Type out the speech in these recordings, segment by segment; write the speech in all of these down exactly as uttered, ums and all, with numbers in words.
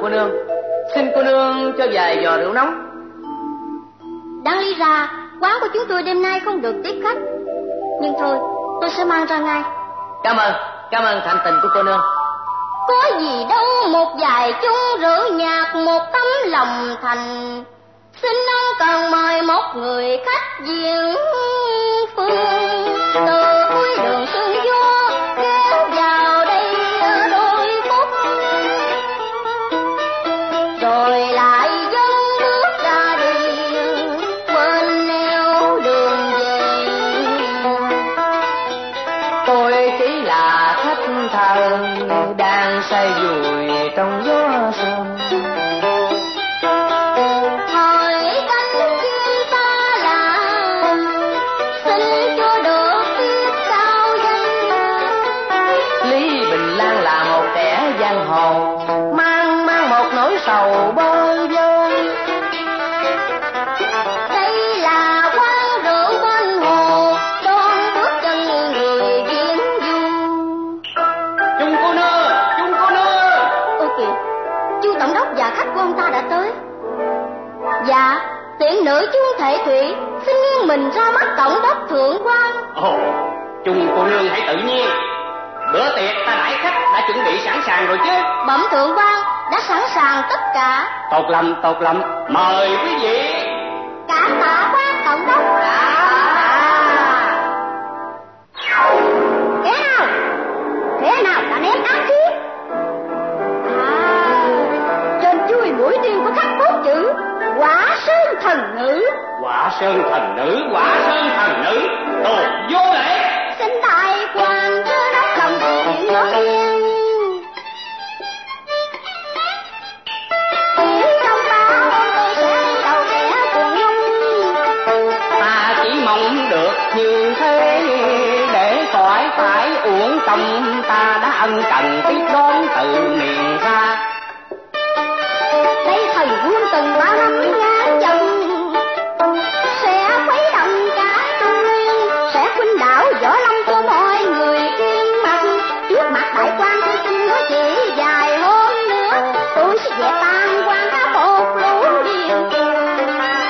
cô nương, xin cô nương cho vài giò rượu nóng. Đáng lý ra quán của chúng tôi đêm nay không được tiếp khách, nhưng thôi tôi sẽ mang ra ngay. Cảm ơn, cảm ơn thành tình của cô nương. Có gì đâu một vài chung rượu nhạt, một tấm lòng thành. Xin ông cần mời một người khách diễn phương từ cuối đường Xuân Vua ghé vào đây đôi phút, rồi lại dâng bước ra đi quên nẻo đường về. Tôi chỉ là khách thờ đang say vùi trong gió sương. Mang mang một nỗi sầu bơ vơ. Đây là quán rượu bên hồ, đón bước chân người viễn du. Chung cô nương, chung cô nương. Ôi kìa, chu tổng đốc và khách của ông ta đã tới. Dạ, tiện nữ chung Thể Thủy xin nghiêng mình ra mắt tổng đốc thượng quan. Ồ, chung cô nương hãy tự nhiên. Bữa tiệc ta đãi khách đã chuẩn bị sẵn sàng rồi chứ? Bẩm thượng quan, đã sẵn sàng tất cả. Tốt lắm, tốt lắm. Mời quý vị. Cảm tạ quan tổng đốc. Kẻ nào? Kẻ nào đã ném ác khí? À, trên chui mũi tiên có khắc bốn chữ Quả Sơn Thần Nữ. Quả Sơn Thần Nữ, Quả Sơn Thần Nữ. Đồ vô lễ. Xin đại quan chưa đắp lòng chuyện nói yên. Trong báo tôi sẽ đi đầu kẻ cùng nhung. Ta chỉ mong được như thế để khỏi phải uổng công ta đã ân cần tiếp đón từ miền xa. Đây thần vương từng ba năm ngàn chồng sẽ khuấy động cả Trung Nguyên, sẽ khuynh đảo võ lâm cho mọi người kiên mặt. Trước mặt đại quan tôi xin nói chỉ dài hôm nữa, tôi sẽ dẹp tan quan cả một lũ điên cuồng.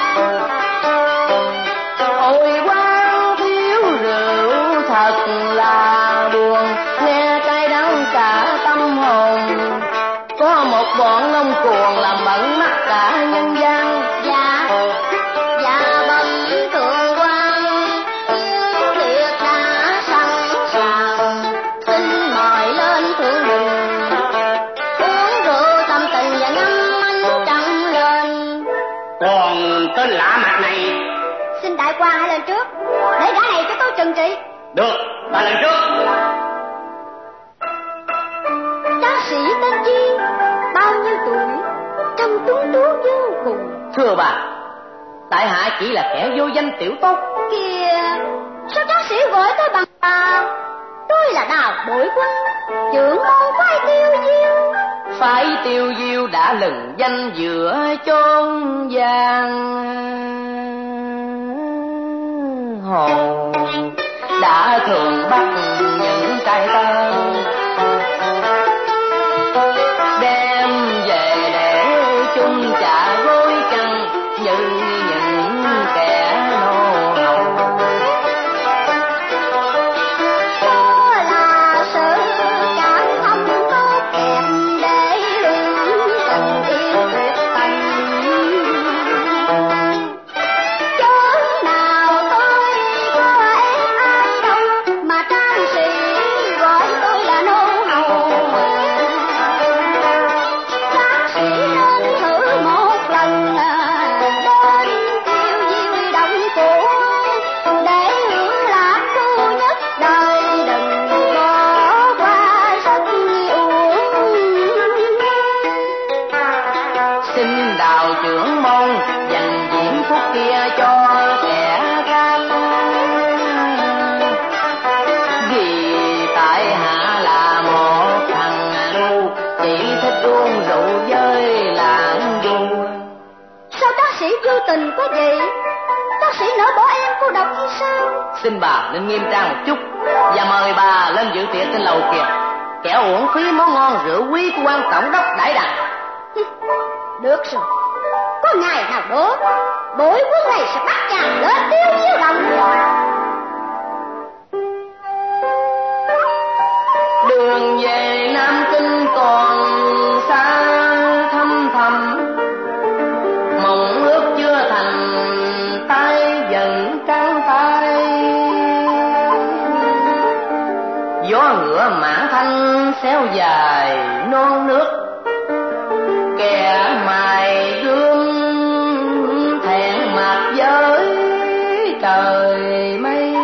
Ôi quan thiếu rượu thật là buồn, nghe cay đắng cả tâm hồn. Có một bọn ngông cuồng làm bận mắt cả nhân gian. Dạ, dạ bẩm thượng quan, yến tiệc đã sẵn sàng, xin mời lên thượng đình, uống rượu tâm tình và ngâm anh trăng lên. Còn tên lạ mặt này? Xin đại quan hãy lên trước, để gã này cho tôi trừng trị. Được, ta lên trước. Tráng sĩ tên chi, bao nhiêu tuổi, trông tuấn tú vô cùng. Thưa bà, tại hạ chỉ là kẻ vô danh tiểu tốt. Kìa, sao tráng sĩ gọi tôi bằng bà? Tôi là Đào Bội Quân, trưởng môn phái Tiêu Diêu. Phái Tiêu Diêu đã lừng danh giữa chốn giang hồ, đã thường bắt những trai tơ đem về để chung trả gối chăn như những kẻ nô hầu. Đó là sự cảm thông tốt đẹp để hưởng tình yêu tuyệt tình. Chốn nào tôi có em ai đâu mà tráng sĩ gọi tôi là nô hầu. Tráng sĩ nên thử một lần đến Tiêu Diêu động phủ để hưởng lạc thu nhất đời, đừng bỏ qua rất uổng. Xin Đào trưởng môn dành diễm phúc kia cho kẻ khác, vì tại hạ là một thằng ngu chỉ thích uống rượu với lạng du. Sao tráng sĩ vô tình quá vậy? Tráng sĩ nỡ bỏ em cô độc như sao? Xin bà nên nghiêm trang một chút và mời bà lên dự tiệc trên lầu kìa, kẻ uổng phí món ngon rượu quý của quan tổng đốc đãi đằng. Được rồi, có ngày nào đó bội quân này sẽ bắt chàng lên tiêu chiếu đồng. Đường về Nam Kinh còn xa thăm thầm, mộng ước chưa thành tay dần trắng tay. Gió ngựa mã thanh xéo dài non nước, kẻ mài gươm thẹn mặt với trời mây.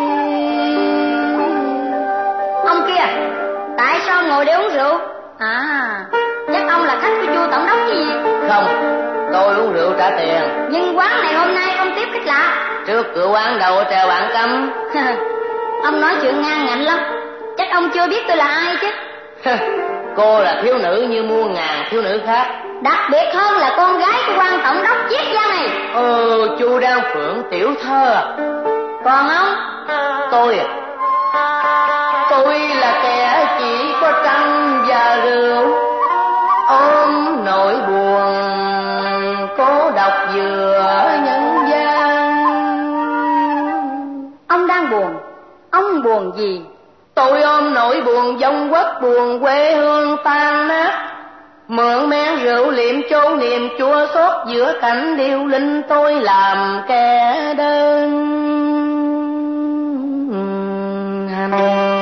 Ông kia, tại sao ngồi để uống rượu? À, chắc ông là khách của Chu tổng đốc chứ gì? Không, tôi uống rượu trả tiền. Nhưng quán này hôm nay không tiếp khách lạ. Trước cửa quán đầu treo bảng cấm. Ông nói chuyện ngang ngạnh lắm, chắc ông chưa biết tôi là ai chứ. Cô là thiếu nữ như muôn ngàn thiếu nữ khác, đặc biệt hơn là con gái của quan tổng đốc Chiết Giang này. Ờ, Chu Đan Phượng tiểu thơ. Còn ông? Tôi Tôi là kẻ chỉ có trăng và rượu, ôm nỗi buồn cố độc giữa nhân gian. Ông đang buồn? Ông buồn gì? Tôi ôm nỗi buồn vong quốc, buồn quê hương tan nát, mượn men rượu liệm chôn niềm chua xót giữa cảnh điêu linh. Tôi làm kẻ đơn hành,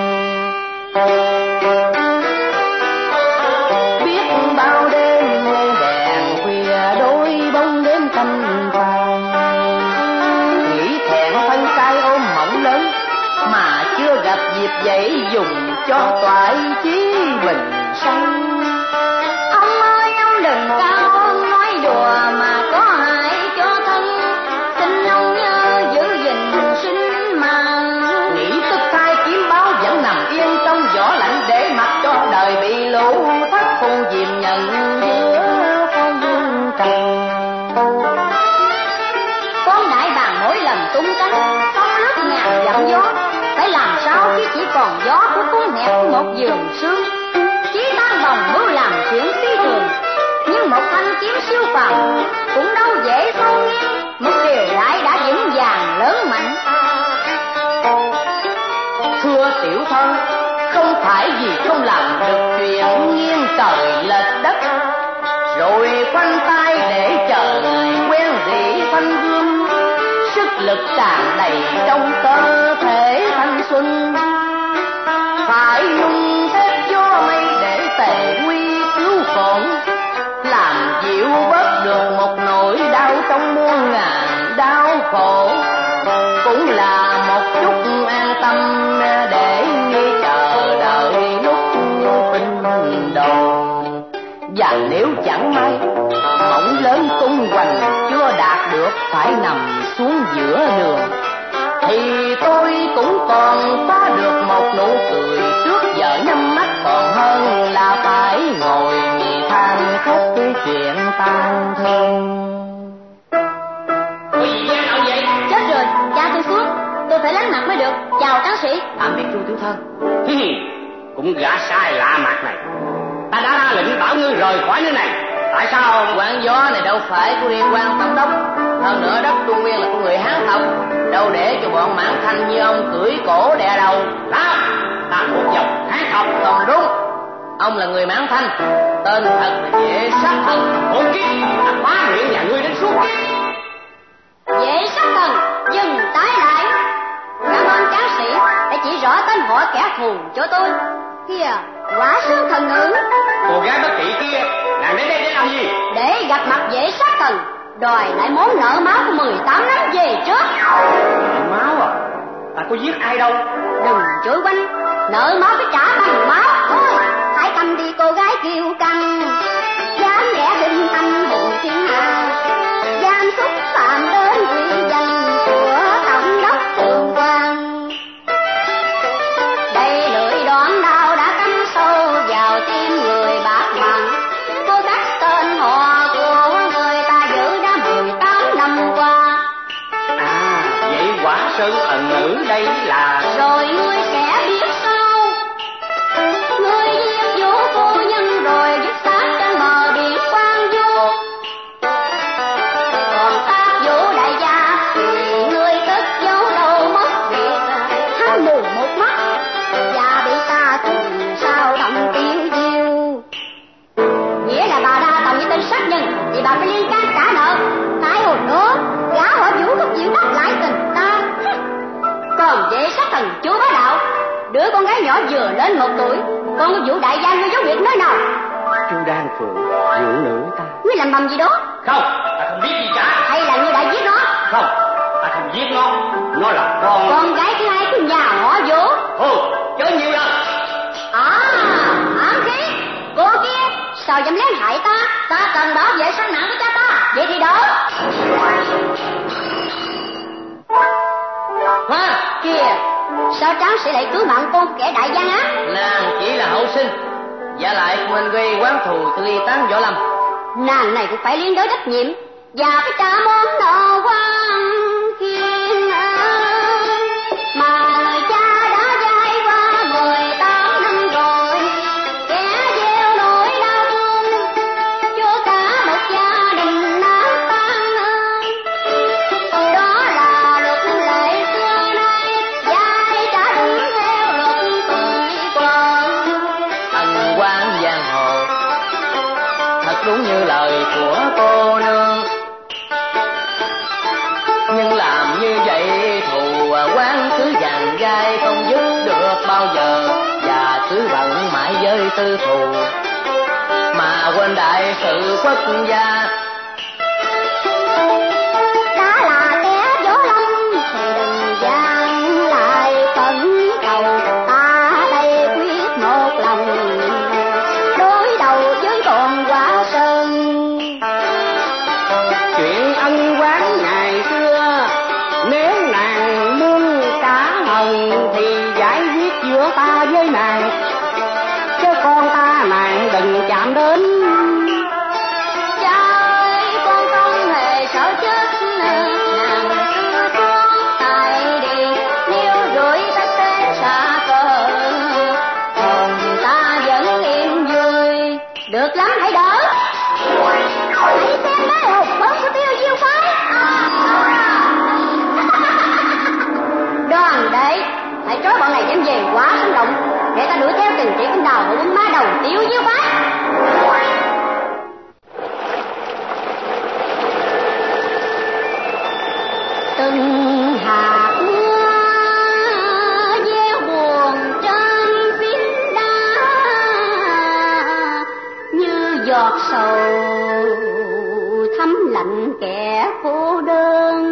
biết bao đêm hôn đèn khuya đôi bóng đêm canh vàng, nghĩ thẹn thân cay ôm mộng lớn mà chưa gặp dịp dậy dùng cho toại chí bình sanh. Ông ơi ông đừng cao ơn nói đùa mà có hại cho thân, xin ông nhớ giữ gìn sinh mạng. Nghĩ tức thai kiếm báo vẫn nằm yên trong gió lạnh, để mặc cho đời bị lũ thất phù diệm nhận giữa phong dương trần. Con đại bàng mỗi lần tung cánh sóng lướt ngàn dặm gió, phải làm sao khi chỉ còn gió của cuốn hẹp một giường sương. Chí tan bồng mưu làm chuyện phi thường, nhưng một thanh kiếm siêu phàm cũng đâu dễ không nghiêng. Một điều lại đã vững vàng lớn mạnh. Thưa tiểu thân, không phải vì không làm được chuyện nghiêng trời lệch đất, rồi khoanh tay để chờ ngày quen rỉ thanh gươm, sức lực tràn đầy trong cơ thể thanh xuân. Phải nung thép gió mây để tề nguy cứu khổ, làm dịu bớt được một nỗi đau trong muôn ngàn đau khổ, cũng là một chút an tâm để chờ đợi lúc bình đồn. Và nếu chẳng may mộng lớn tung hoành chưa đạt được phải nằm xuống giữa đường, thì tôi cũng còn có được một nụ cười trước giờ nhắm mắt, còn hơn là phải ngồi nhì than khóc cái chuyện tan thương. Có gì gian đâu vậy? Chết rồi, cha tôi xuống, tôi phải lánh mặt mới được. Chào tráng sĩ. Tạm biệt Chu tiểu thân. Cũng gã sai lạ mặt này, ta đã ra lệnh bảo ngươi rời khỏi nơi này, tại sao? Quán gió này đâu phải của riêng quan tổng đốc, hơn nữa đất Trung Nguyên là của người Hán tộc, đâu để cho bọn mãn thanh như ông cưỡi cổ đè đầu. Đó, ta thuộc dòng Hán tộc. Còn đúng, ông là người mãn thanh, tên thật là Vệ Sát Thần. Hôn kiếp, ta phá miệng nhà ngươi đến suốt kiếp. Vệ Sát Thần dừng tái lại. Cảm ơn tráng sĩ đã chỉ rõ tên họ kẻ thù cho tôi. Kìa, quả xương thần nữ. Cô gái bất trị kia, nàng đến đây để làm gì? Để gặp mặt Vệ Sát Thần, đòi lại món nợ máu của mười tám năm về trước. Nợ máu à? Ta có giết ai đâu. Đừng chối quanh, nợ máu phải trả bằng máu thôi. Hãy cầm đi cô gái kiêu căng, dám lẽ hình anh hùng thiên hạ, dám xúc phạm đến uy danh của tổng đốc Trường Quang. Đây lưỡi đón đao đã cắm sâu vào tim người bạc mặn, cô gắt tên họ của người ta giữ đã mười tám năm qua. À, vậy quả sơn thần nữ đây là... Rồi ngươi sẽ biết sau, ngươi giết vũ phu nhân rồi dứt xác trên bờ biển Quang Du. con gái nhỏ vừa lên một tuổi. Con có vụ đại gia ngươi dấu việc nơi nào? Chu Đan Phượng dưỡng nữ ta. Ngươi làm bầm gì đó? Không, ta không biết gì cả. Hay là ngươi đã giết nó? Không, ta không giết nó. Nó là con con gái thứ hai của nhà họ Vũ. Ồ, chớ nhiều lần. À, ám khí. Cô kia sao dám lén hại ta? Ta cần bảo vệ sinh mạng của cha ta. Vậy thì đỡ. Hoa Kìa, sao tráng sĩ lại cứu mạng con kẻ đại gian á? Nàng chỉ là hậu sinh, và lại mình gây quán thù từ ly tán võ lâm. Nàng này cũng phải liên đới trách nhiệm và phải trả món nợ quan khiên ơi. Mà lời cha đã dạy qua mười tám năm rồi, kẻ gieo nỗi đau thương cho cả một gia đình nát tan ơi. Đó là luật lệ xưa nay, dạy trả đúng theo luật tuổi còn. Ân quan giang hồ thật đúng như lời của cô nương, nhưng làm như vậy thù quán cứ dàn dai không dứt được bao giờ, và cứ bận mãi với tư thù mà quên đại sự quốc gia. Đã là kẻ võ lâm thì đừng gian lại phẫn cầu, ta đây quyết một lòng đối đầu với con Quả Sơn. Chuyện ân oán ngày xưa, nếu nàng muốn trả hận thì giải quyết giữa ta với nàng, chứ con ta nàng đừng chạm đến. Cha ơi, con không hề sợ chết, nàng cứ xuống tại đi, nếu rủi ta sẽ xa cờ, còn ta vẫn im vui. Được lắm, hãy đỡ. Hãy xem đấy, hụt bớt của Tiêu Diêu phái. Đoàn đệ, hãy trói bọn này đem về Quá Sinh Động, để ta đuổi theo từng chỉ con đào của quân ma đầu Tiêu Diêu phái. Từng hạt mưa gieo buồn trên phiến đá, như giọt sầu thấm lạnh kẻ cô đơn.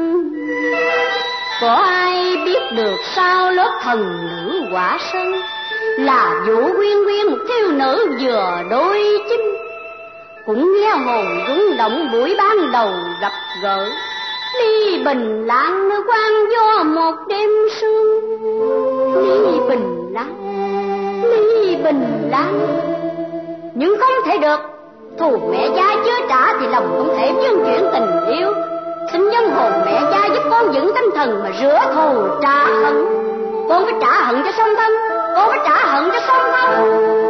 Có ai biết được sao lớp thần nữ Quả Sơn là Vũ Quyên Quyên, một thiếu nữ vừa đôi chim, cũng nghe hồn rung động buổi ban đầu gặp gỡ. Ly bình lãng nơi quan do một đêm sương, ly bình lãng, ly bình lãng. Nhưng không thể được, thù mẹ cha chưa trả thì lòng không thể nhân chuyển tình yêu. Xin nhân hồn mẹ cha giúp con vững tinh thần mà rửa thù trả hận. Con phải trả hận cho song thân, con phải trả hận cho song thân.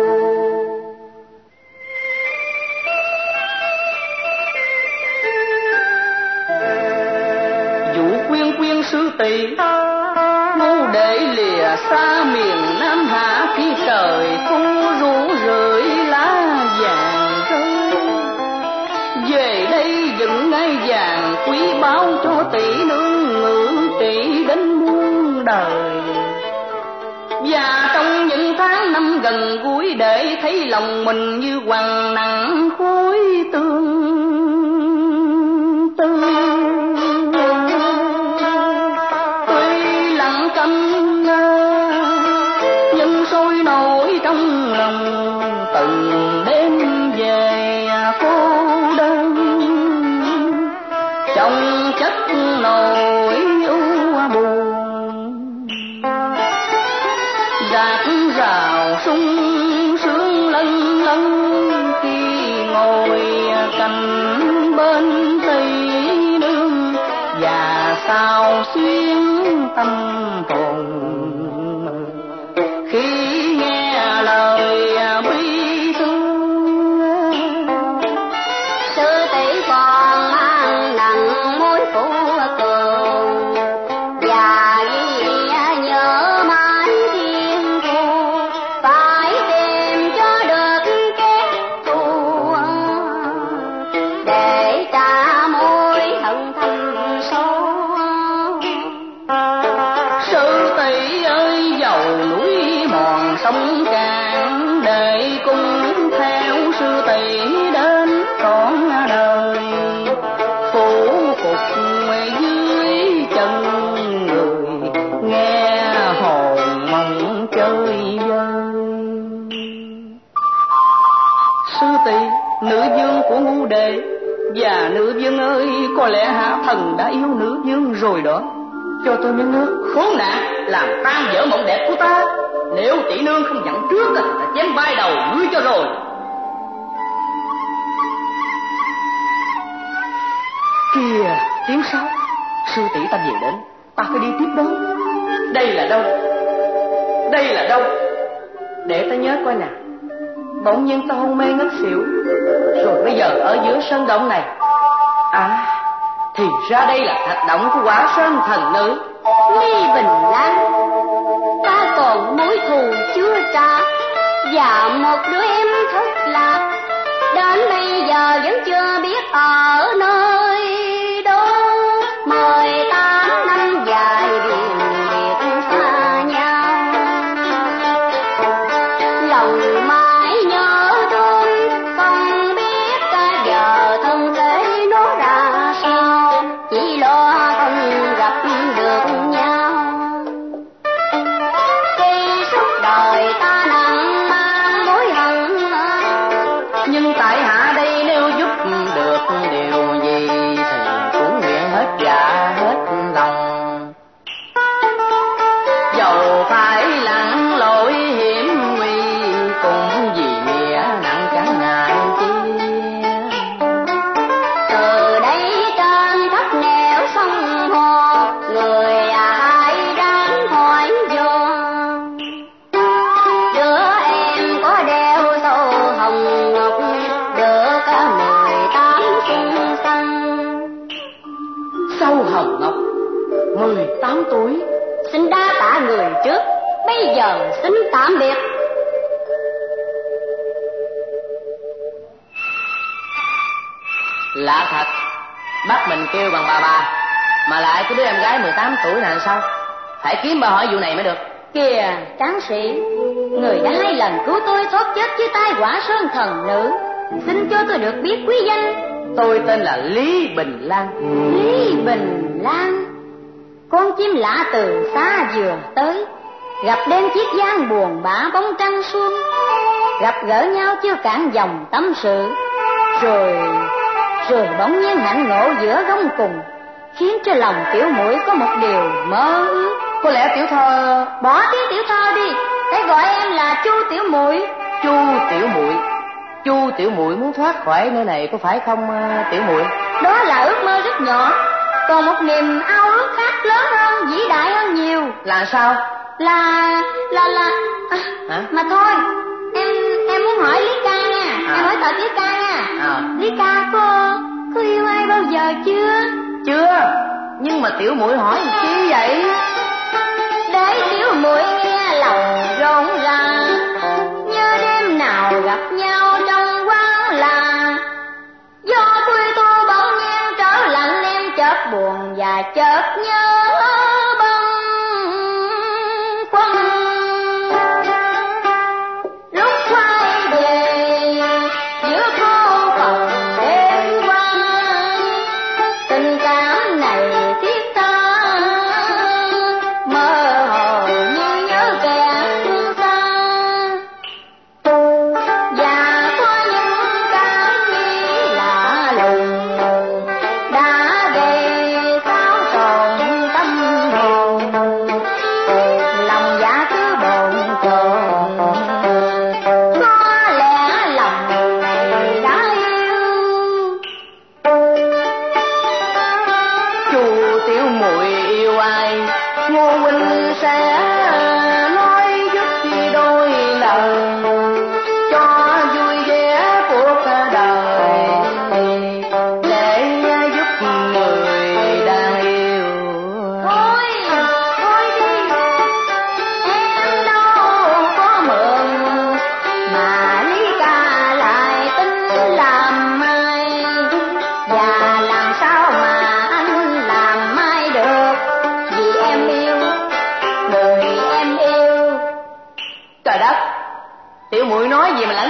Vũ Quyên Quyên sư tỷ ngu để lìa xa miền Nam Hạ, khi trời thu rủ rượi lá vàng rơi, về đây dựng ngai vàng quý báu cho tỷ nương ngự trị đến muôn đời. Và trong những tháng năm gần gũi, để thấy lòng mình như quằn nặng khối tương tư. Tuy lặng câm nhưng sôi nổi trong lòng, từng đêm về cô đơn trong chất nỗi u buồn. Rạc rào sung sướng lân lân khi ngồi cạnh bên Tây Nương, và sao xuyên tâm hồn khi nghe lời bi thương. Sư tỷ còn mang nặng mối phụ cường, và ghi nhớ mãi thiên thu, phải tìm cho được kẻ thù để trả mối hận thầm sâu. Sư tỷ ơi, dầu núi sông cạn để cùng theo sư tỷ đến trọn đời, phủ phục dưới chân người nghe hồn mong chơi vơi. Sư tỷ, nữ vương của Ngũ Đệ, và nữ vương ơi, có lẽ hạ thần đã yêu nữ vương rồi đó. Cho tôi miếng nước. Khốn nạn, làm tan vỡ mộng đẹp của ta. Nếu tỷ nương không dặn trước thì ta chém vai đầu ngươi cho rồi. Kìa, tiếng sáo. Sư tỷ ta về đến, ta phải đi tiếp đón. Đây là đâu? Đây là đâu? Để ta nhớ coi nào. Bỗng nhiên ta hôn mê ngất xỉu, rồi bây giờ ở giữa sân động này. À, thì ra đây là thạch động của Quả Sơn thần nữ Ly Bình Lan. Ta còn mối thù chưa trả, và một đứa em thất lạc, đến bây giờ vẫn chưa biết ở nơi đâu. Mười tám năm dài biển biệt xa nhau, lòng mãi nhớ thương, không biết cả giờ thân thế nó ra sao, chỉ lo không gặp được nhau. Khi suốt đời ta nặng mang mối hận, nhưng tại hạ đây nếu giúp được điều gì thì cũng nguyện hết dạ hết lòng. Dầu phải lặn lội hiểm nguy, cũng vì nghĩa nặng chẳng ngại chi. từ đây trên thất nẻo sông hồ, người ai đang hỏi vô. Đứa em có đeo sâu hồng ngọc, được cả mười tám xuân xanh. Sâu hồng ngọc, mười tám tuổi. Xin đa tạ người trước, bây giờ xin tạm biệt. Lạ thật, bắt mình kêu bằng bà bà, mà lại cái đứa em gái mười tám tuổi này sao? Phải kiếm bà hỏi vụ này mới được. Kìa tráng sĩ, người đã hai lần cứu tôi thoát chết dưới tay Quả Sơn thần nữ, xin cho tôi được biết quý danh. Tôi tên là Lý Bình Lan. Lý Bình Lan. Con chim lạ từ xa vừa tới, gặp đêm chiếc giang buồn bã bóng trăng xuân, gặp gỡ nhau chưa cạn dòng tâm sự, rồi rồi bỗng nhiên hạnh ngộ giữa gông cùng, khiến cho lòng tiểu muội có một điều mơ ước. Có lẽ tiểu thơ. Bỏ tiếng tiểu thơ đi, hãy gọi em là Chu tiểu muội. Chu tiểu muội. Chu tiểu muội muốn thoát khỏi nơi này có phải không uh, tiểu muội? Đó là ước mơ rất nhỏ, còn một niềm ao ước khác lớn hơn, vĩ đại hơn nhiều. Là sao? Là là là à, hả? Mà thôi, em em muốn hỏi Lý ca nha. À. Em hỏi thật Lý ca nha. À. Lý ca có có yêu ai bao giờ chưa? Chưa. Nhưng mà tiểu muội hỏi chi vậy? Để tiểu muội nghe lòng rộn ràng, nhớ đêm nào gặp nhau trong quán làng. Do tôi tu bỗng nhiên trở lạnh, em chợt buồn và chợt nhớ bâng khuâng. Lúc quay về giữa khu phòng đêm qua, tình cảm này thiết tha, mơ hồ như nhớ kẻ phương xa. Và có những cảm nghĩ lạ lùng đã gây xáo trộn tâm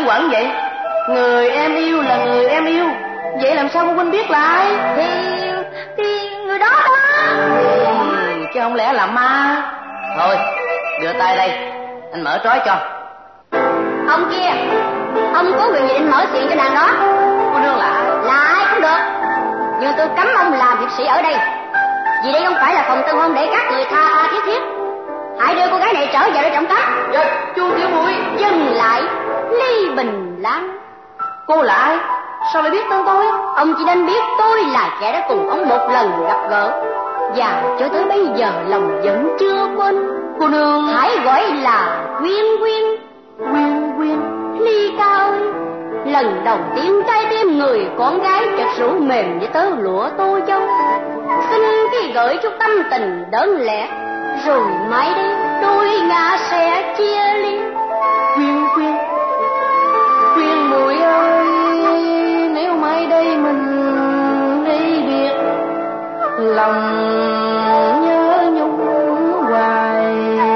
quẩn vậy? Người em yêu là người em yêu, vậy làm sao cô huynh biết lại? Thì, thì người đó đó. Ừ, chứ không lẽ là ma? Thôi, đưa tay đây, anh mở trói cho. Ông kia, ông có quyền gì định mở chuyện cho nàng đó? Cô nương lại. Lại không được. Nhưng tôi cấm ông làm việc sĩ ở đây, vì đây không phải là phòng tân hôn để các người tha tha thiết thiết. Hãy đưa cô gái này trở về để trọng cấm. Dạ, chu tiểu muội. Dừng lại, Ly Bình Lan. Cô là ai? Sao lại biết tên tôi? Ông chỉ nên biết tôi là kẻ đã cùng ông một lần gặp gỡ, và cho tới bây giờ lòng vẫn chưa quên. Cô nương hãy gọi là Quyên Quyên. Quyên Quyên. Ly Ca ơi, lần đầu tiên trái tim người con gái chợt rủ mềm với tớ lụa tô châu. Xin khi gửi chút tâm tình đơn lẻ, rồi mai đây đôi ngã sẽ chia ly. Quyên Quyên, Quyên muội ơi, nếu mai đây mình ly biệt, lòng nhớ nhung hoài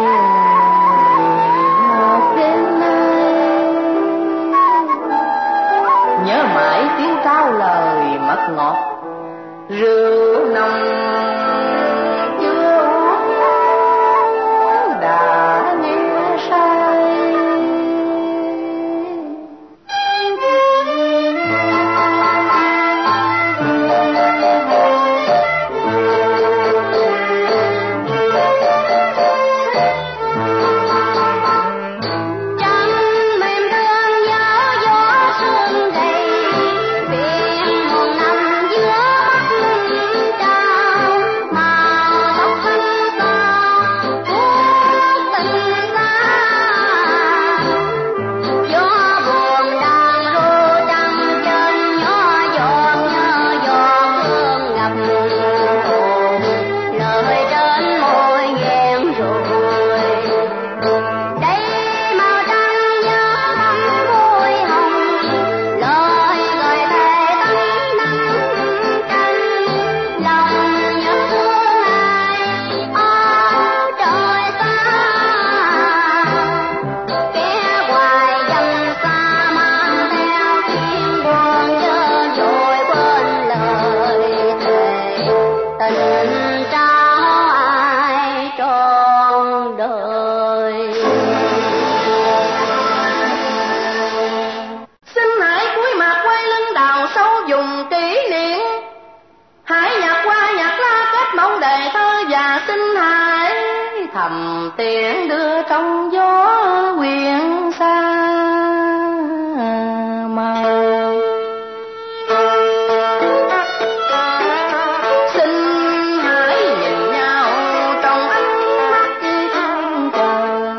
một đêm nay. Nhớ mãi tiếng trao lời mật ngọt, rượu nồng chưa uống đã nghe say. Thầm tiếng đưa trong gió quyện xa màu. Xin hãy nhìn nhau trong ánh mắt thương chờ,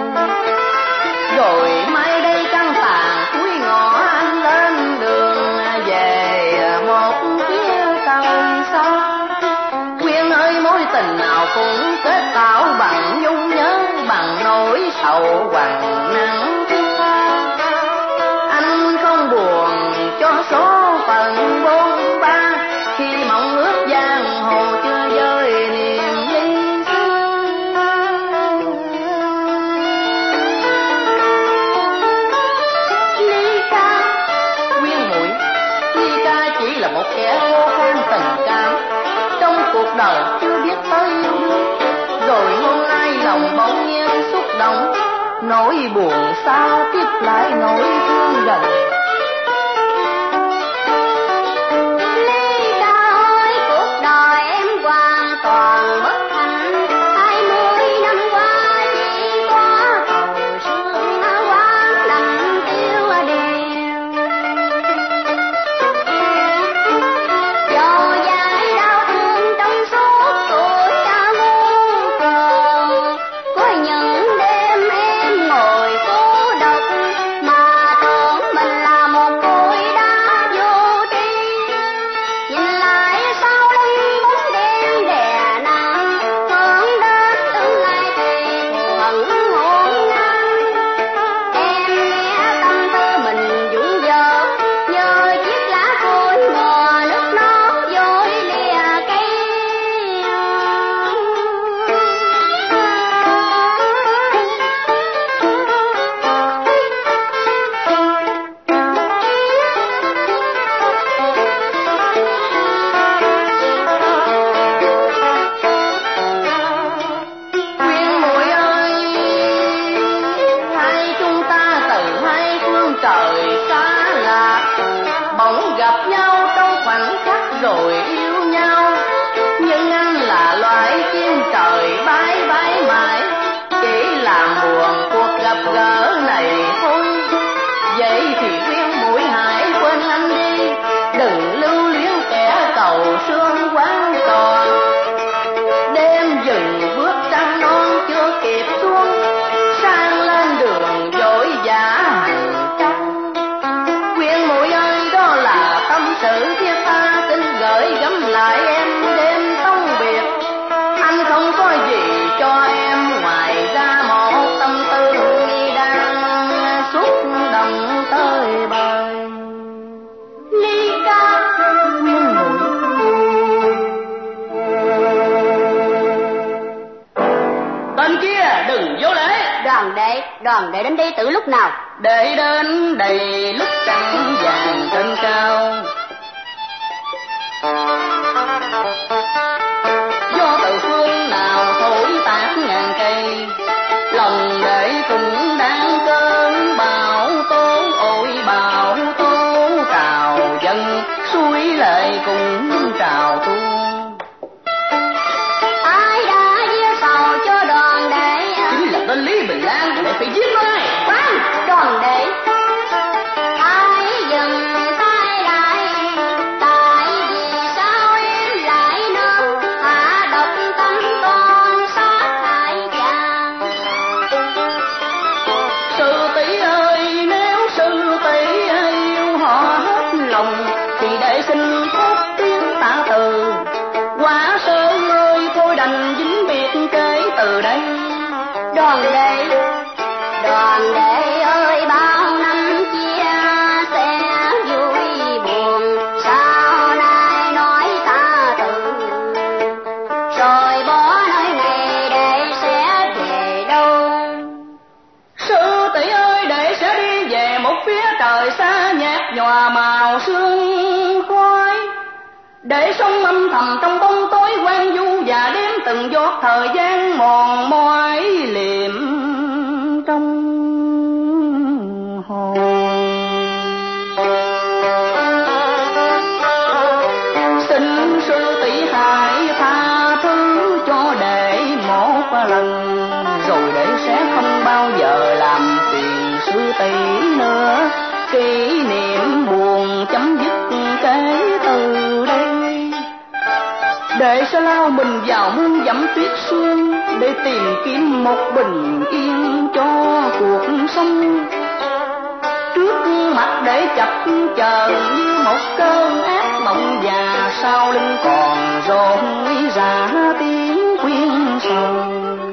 rồi mai đây trăng tàn cuối ngõ anh lên đường về một phía trời xa. Quyên ơi, mối tình nào cũng kết tạo bằng nhung nhớ, bằng nỗi sầu bằng nắng thương. Anh không buồn cho số phận bôn ba, khi mộng ước giang hồ chưa vơi niềm ly xưa. Ly Ca, Quyên muội, Ly Ca chỉ là một kẻ khô khan tình cảm, trong cuộc đời chưa biết tới yêu đương. Rồi hôm nay lòng bỗng nhiên xúc động, nỗi buồn xa tiếp lại nỗi thương gần. Ly Ca ơi, cuộc đời em hoàn toàn bất hạnh, hai mươi năm qua chỉ có cầu sương quán đành tiêu đèn. Dầu dãi đau thương trong suốt tuổi đã muôn cường, có những đêm em ngồi cô độc mà tưởng mình là đừng vô lễ. Đoàn đệ, đoàn đệ đến đây từ lúc nào? Đệ đến đầy lúc trăng vàng trên cao. Do từ phương nào thổi tát ngàn cây, lòng đệ cũng đang cơn bão tố. Ôi bão tố trào dâng, suối lệ cũng trào tuôn. Ai đã giết sầu cho đoàn đệ? Chính là tên Lý Bình Lan, để phải giết nó đây. Khoan, đoàn đệ, ai dừng tay lại? Tại vì sao em lại nỡ hạ độc tâm con sát hại chàng? Sư tỷ ơi, nếu sư tỷ yêu họ hết lòng thì để xin cốt tiếng tạ từ. Quá sớm ơi, thôi đành dính biệt kể từ đây. Đoàn đệ, đoàn đệ ơi, bao năm chia sẻ vui buồn, sao nay nói ta từ, rồi bỏ nơi này để sẽ về đâu? Sư tỷ ơi, để sẽ đi về một phía trời xa nhạt nhòa màu sương khói, để sống âm thầm trong bóng tối quan du và đếm từng giọt thời gian mòn mỏi liệm trong hồn. Xin sư tỷ hãy tha thứ cho đệ một lần, rồi đệ sẽ không bao giờ làm phiền sư tỷ nữa. Kỷ niệm buồn chấm dứt kể từ đây. Đệ sẽ lao mình vào muôn dặm tuyết sương để tìm kiếm một bình yên cho cuộc sống. Trước mặt để chập chờ như một cơn ác mộng, và sau lưng còn rộn rã tiếng khuyên sầu.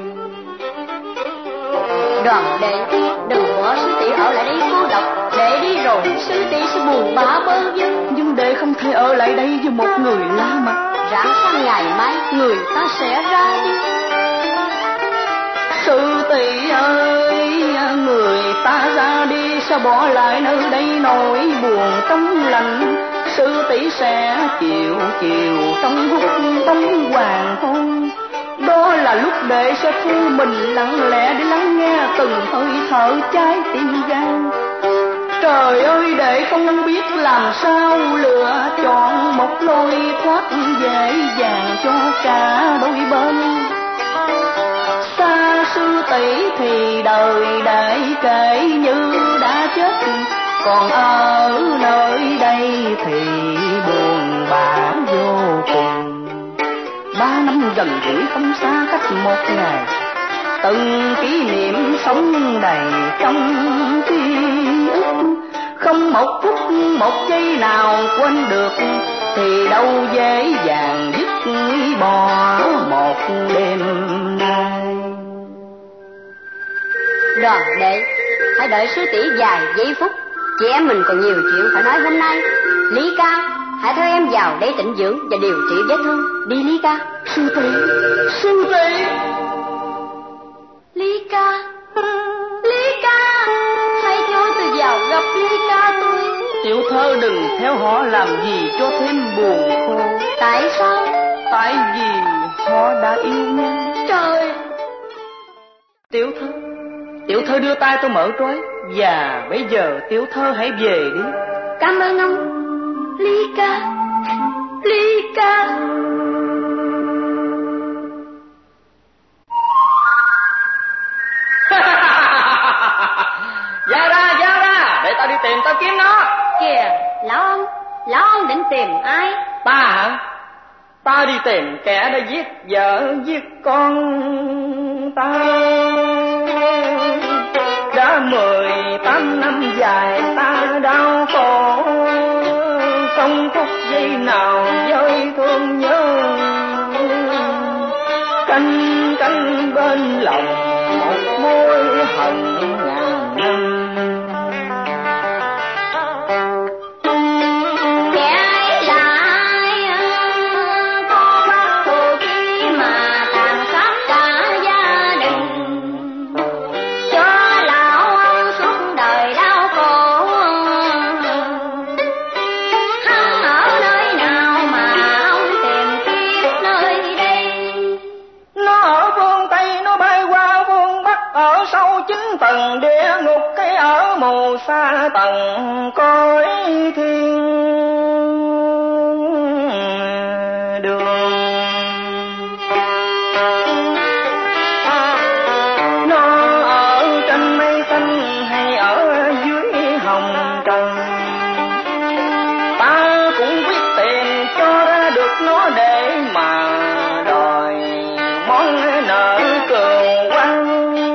Đoàn đệ, đừng bỏ sư tỷ ở lại đây cô độc. Đệ đi rồi sư tỷ sẽ buồn bã bơ vơ. Nhưng đệ không thể ở lại đây với một người lạ mặt. Rạng sáng ngày mai người ta sẽ ra đi. Sư tỷ ơi, người ta ra đi sẽ bỏ lại nơi đây nỗi buồn trong lành. Sư tỷ sẽ chịu chiều trong hút bóng hoàng hôn. Đó là lúc đệ sẽ thu mình lặng lẽ để lắng nghe từng hơi thở trái tim gan. Trời ơi, đệ không biết làm sao lựa chọn một lối thoát dễ dàng cho cả đôi bên. Xa sư tỷ thì đời đệ kể như đã chết, còn ở nơi đây thì buồn bã vô cùng. Ba năm gần gũi không xa cách một ngày, từng kỷ niệm sống đầy trong ký ức. Không một phút một giây nào quên được, thì đâu dễ dàng dứt bỏ một đêm nay. Đoàn đệ, hãy đợi sư tỷ vài giây phút. Chị em mình còn nhiều chuyện phải nói hôm nay. Lý ca, hãy theo em vào để tĩnh dưỡng và điều trị vết thương. Đi Lý ca. Sư tỷ, sư tỷ. Lý ca, Lý ca, hãy cho tôi vào gặp Lý ca tôi. Tiểu thơ đừng theo họ làm gì cho thêm buồn khổ. Tại sao? Tại vì họ đã yêu nhau. Trời. Tiểu thơ, tiểu thơ đưa tay tôi mở trói. Và bây giờ tiểu thơ hãy về đi. Cảm ơn ông Lý ca, Lý ca. Ra ra, ra ra, để ta đi tìm, ta kiếm nó. Kìa, lão ông, lão ông định tìm ai? Ta hả? Ta đi tìm kẻ đã giết vợ, giết con ta. Đã mười tám năm dài ta đau khổ, không phút giây nào vơi thương nhớ. Canh canh bên lòng một mối hận ngàn năm. chín tầng địa ngục, cái ở mù xa tầng cõi thiên đường. Nó ở trên mây xanh hay ở dưới hồng trần, ta cũng quyết tìm cho ra được nó để mà đòi món nợ cừu quan.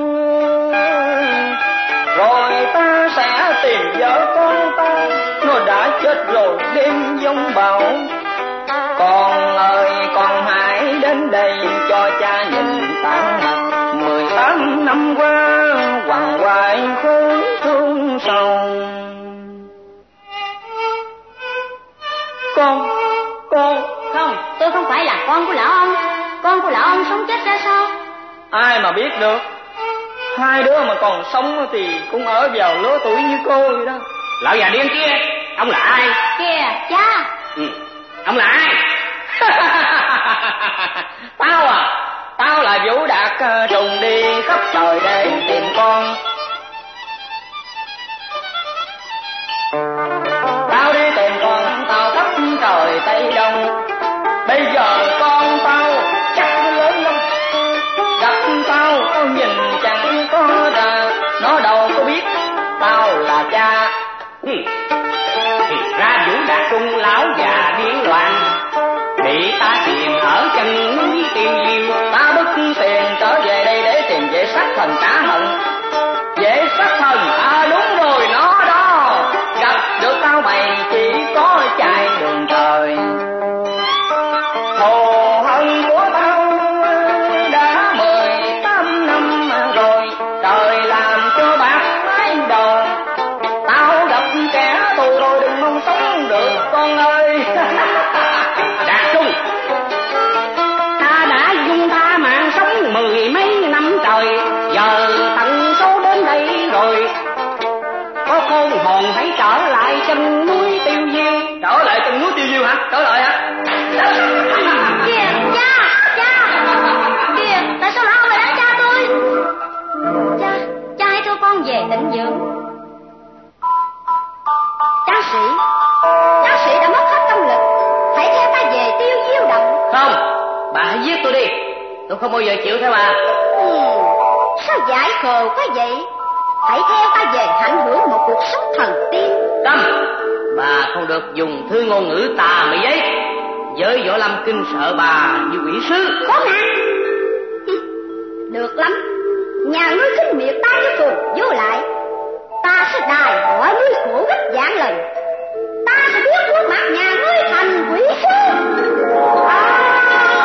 Rồi ta sẽ tìm vợ con ta, nó đã chết rồi đêm giông bão. Con ơi con hãy đến đây cho cha nhìn tàn mặt, mười tám năm qua hoàng hoài khốn thương sầu. Con, con Không, tôi không phải là con của lão ông. Con của lão ông sống chết ra sao? ai mà biết được. Hai đứa mà còn sống thì cũng ở vào lứa tuổi như cô vậy đó. Lão già điên kia, ông là ai? Kìa, cha. Ừ, ông là ai? Tao à, tao là Vũ Đạt, trùng đi khắp trời để tìm con. Tao đi tìm con, tao khắp trời Tây Đông. Bây giờ con tao chắc lớn lắm, gặp tao tao nhìn chẳng có ra, nó đâu có biết tao là cha. Ừ. Thì ra Vũ Đạt Trung lão già điên loạn, bị ta tìm ở chân núi Tiêu Diêu. Ta bức tiền trở về đây để tìm vệ sát thần trả hận. Vệ sát thần, à đúng rồi, nó đó. Gặp được tao mày chỉ có chạy đường trời. Thù hận của tao đã mười tám năm rồi, trời làm cho bạc mái đầu. Tao gặp kẻ tù rồi đừng mong sống được con ơi. Đạt Trung, ta đã dung tha mạng sống mười mấy năm trời, giờ tận số đến đây rồi. Có khôn hồn hãy trở lại chân núi Tiêu Diêu. Trở lại chân núi Tiêu Diêu hả? Trở lại hả? Kìa, cha, cha. Kìa, tại sao lão ông lại đánh cha tôi? Cha, cha hãy cho con về tịnh dưỡng. Tráng sĩ, tráng sĩ đã mất hết công lực, hãy theo ta về Tiêu Diêu động. Không, bà hãy giết tôi đi, tôi không bao giờ chịu theo bà. Ừ, sao giải khờ quá vậy? Hãy theo ta về hạnh hưởng một cuộc sống thần tiên. Câm, bà không được dùng thứ ngôn ngữ tà mị ấy. Với Võ Lâm kinh sợ bà như quỷ sứ. Khốn nạn. Được lắm, nhà ngươi khinh miệt ta với phường vô lại, ta sẽ đài hỏi ngươi khổ gấp vạn lần. Ta sẽ biết khuôn mặt nhà ngươi thành quỷ sứ. À.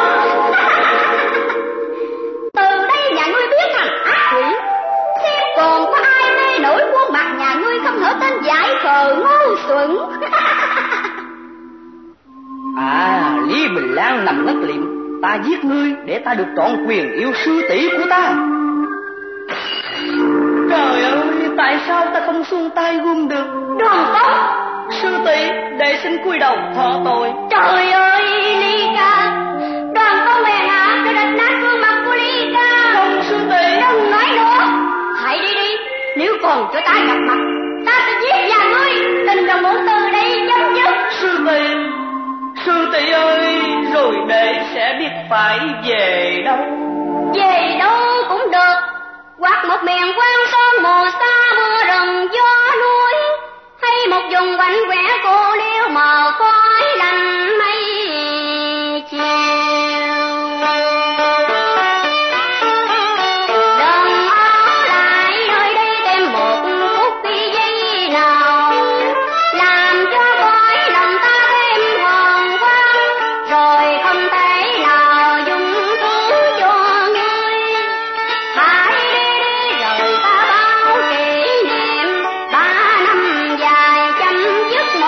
Từ đây nhà ngươi biến thành ác quỷ, xem còn có ai mê nổi khuôn mặt nhà ngươi không hở tên giải khờ ngu xuẩn. À, Lý Bình Lan nằm ngất liệm, ta giết ngươi để ta được trọn quyền yêu sư tỷ của ta. Trời ơi, tại sao ta không xuông tay gươm được? Đoàn Tống, Sư tỷ, đệ xin cúi đầu thọ tội. trời ơi, Ly Ca, Đoàn Tống hèn hạ đã đập nát gương mặt của Ly Ca. Không, sư tỷ, đừng nói nữa, hãy đi đi, nếu còn cho ta gặp mặt, ta sẽ giết nhà ngươi, tình đồng muốn từ đây chấm dứt. sư tỷ, sư tỷ ơi, rồi đệ sẽ biết phải về đâu. Về đâu cũng được, hoặc một miền quang sơn mù xa mưa rừng gió núi, hay một vùng quạnh quẻ cô liêu mờ khói lạnh mây chiều. Đừng ở lại nơi đây thêm một phút giây nào, làm cho cõi lòng ta thêm hồn quang, rồi không thể nào dung thứ cho ngươi. Hãy đi đi rồi ta bao kỷ niệm ba năm dài chấm dứt một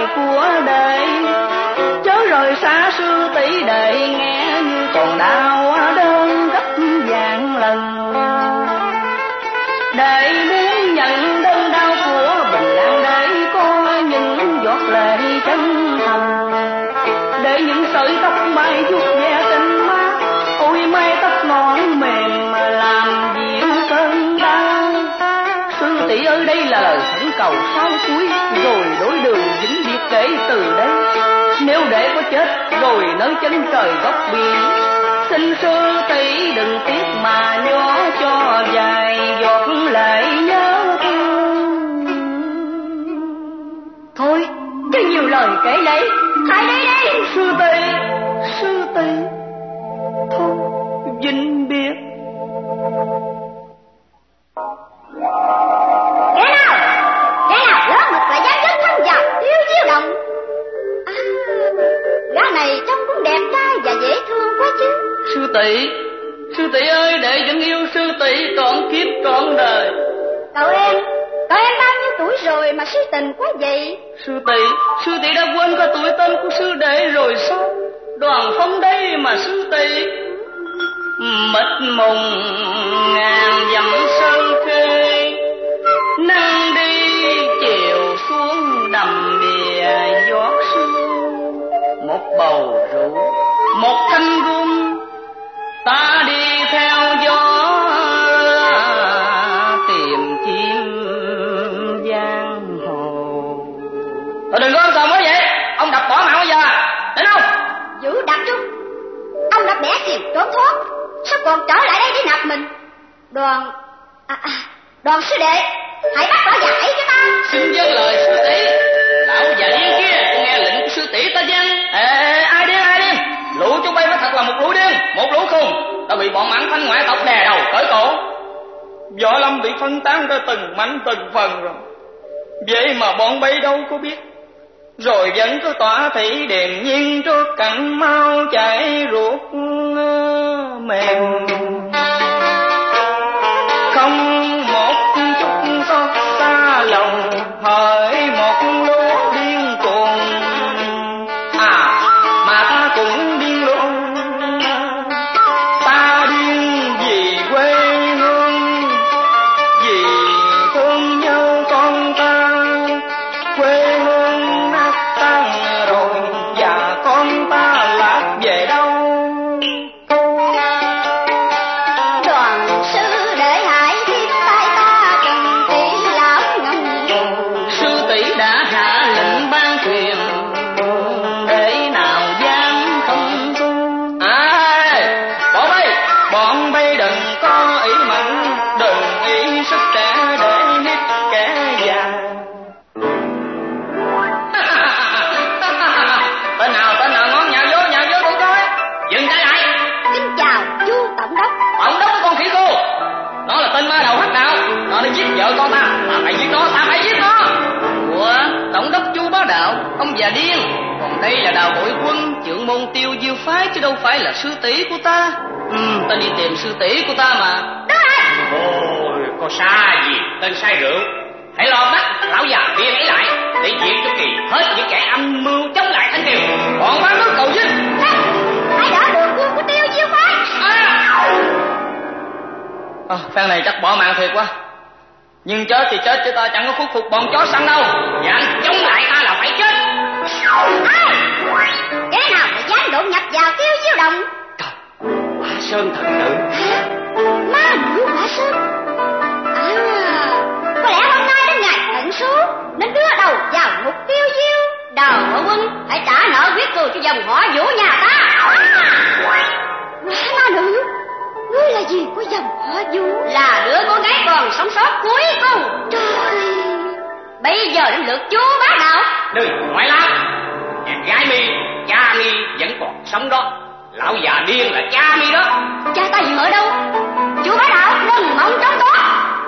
của đệ, chớ rời xa sư tỷ đệ nghe như còn đau đớn gấp vạn lần. Đệ muốn nhận đơn đau của Bình An để có những giọt lệ chân thành, để những sợi tóc mai vuốt ve trên má, ôi mái tóc non mềm mà làm dịu cơn đau. Sư tỷ ơi, đây là lời khẩn cầu sau cuối, rồi đối đường vĩnh biệt để từ đây. Nếu để có chết rồi nơi chân trời góc biển, xin sư tỷ đừng tiếc mà nhỏ cho vài giọt lệ nhớ thương. Thôi, chứ nhiều lời kể lấy, hãy đi đi. Sư tỷ, sư tỷ, thôi vĩnh biệt. Kẻ nào, kẻ nào lớn mật lại dám dấn thân vào Tiêu Diêu Động? À, gã này trông cũng đẹp trai và dễ thương quá chứ. Sư tỷ, sư tỷ ơi, đệ vẫn yêu sư tỷ trọn kiếp trọn đời. Cậu em, cậu em bao nhiêu tuổi rồi mà si tình quá vậy? Sư tỷ, sư tỷ đã quên cả tuổi tên của sư đệ rồi sao? Đoàn Phong đây mà sư tỷ. Mịt mùng ngàn dặm sơn khê, nắng đi chiều xuống đầm đìa giót sương. Một bầu rượu, một thanh gươm, ta đi theo gió tìm chim giang hồ. Thôi đừng có ông còn mới vậy, ông đập bỏ mạng bây giờ, đến không? Vũ Đặc Trung, ông đã bẻ tiền trốn thoát, sao còn trở lại đây để nạp mình? Đoàn, à, à, đoàn sư đệ, hãy bắt bỏ giải cho ta. Xin vâng lời sư tỷ. Lão già điên kia, nghe lệnh của sư tỷ ta chăng? Ê, ê, ai điên, ai điên? Lũ chúng bay mới thật là một lũ điên, một lũ khùng, đã bị bọn mãn thanh ngoại tộc đè đầu cởi cổ. Võ Lâm bị phân tán ra từng mảnh từng phần rồi, vậy mà bọn bay đâu có biết. Rồi vẫn cứ tỏa thị điềm nhiên trước cảnh mau chảy ruột mềm, không một chút xót xa lòng hỡi một lũ điên cuồng. À mà ta cũng điên luôn, ta điên vì quê hương, vì thương nhau con ta. Quê hương nát tan rồi và con ta lạc về đâu? Đoàn sư đệ hãy tiếp tay ta cùng tỷ lão ngầm. Sư tỷ đã hạ lệnh ban thuyền, để nào dám không tuân. À, bọn bay, bọn bay đừng có ý mạnh, đừng ý sức trẻ để nít kẻ già. Tên nào, tên nào ngon nhào vô, nhào vô tụi coi. Dừng tay lại. Kính chào chu tổng đốc. Tổng đốc của con khỉ cô, nó là tên ma đầu hắc đạo, nó đi giết vợ con ta, ta phải giết nó, ta phải giết nó. Ủa, tổng đốc Chu Bá Đạo, ông già điên. Còn đây là Đào Bội Quân, trưởng môn Tiêu Diêu phái chứ đâu phải là sư tỷ của ta. Ừ, ta đi tìm sư tỷ của ta mà. Ôi, có xa gì, tên say rượu. Hãy lo bắt lão già điên ấy lại, để diệt cho kỳ hết những kẻ âm mưu chống lại Thanh Kiều. Còn bán nước cầu dinh. Hãy đỡ đường quân của Tiêu Diêu phái. À, à, phen này chắc bỏ mạng thiệt quá. Nhưng chết thì chết chứ ta chẳng có khuất phục bọn chó săn đâu. Dám chống lại ta là phải chết. Ai? Kẻ nào mà dám đột nhập vào Tiêu Diêu Động? Trời, Hóa Sơn thần nữ. Ma nữ Hóa Sơn. À, có lẽ hôm nay đến ngày tận số nên đưa đầu vào ngục Tiêu Diêu. Đào Mộ Quân, hãy trả nợ huyết cừu cho dòng họ Vũ nhà ta. Hóa ma nữ, ngươi là gì của dòng họ Vũ? Là đứa con gái còn sống sót cuối cùng. Trời, bây giờ đến lượt chú Bá Đạo. Đừng ngoại lao. Em gái mi, cha mi vẫn còn sống đó. Lão già điên là cha mi đó. Cha ta dừng ở đâu? Chú Bá Đạo đừng mong trốn thoát.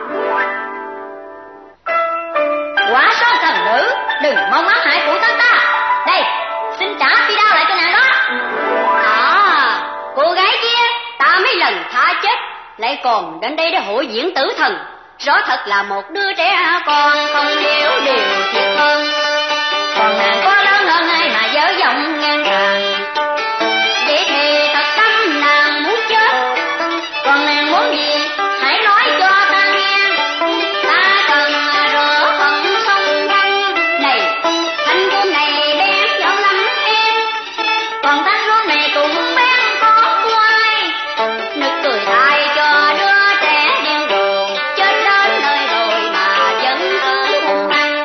Hóa Sơn thần nữ, đừng mong ác hại phụ thân ta. Đây, xin trả phi đao lại cho nàng đó. À, cô gái kia ta mấy lần tha chết, lại còn đến đây để hội diễn tử thần. Rõ thật là một đứa trẻ con không hiểu điều thiệt hơn. còn nàng có lớn hơn ai mà dở giọng ngang tàn. Vậy thì thật tâm nàng muốn chết, còn nàng muốn gì hãy nói cho ta nghe. Ta cần rửa phận sông Văn này, thanh gươm này đem cho lắm em, còn thanh gươm này cũng bén có quay. Nực cười thay cho đứa trẻ điên rồ, chết đến nơi rồi mà vẫn cứ hung hăng.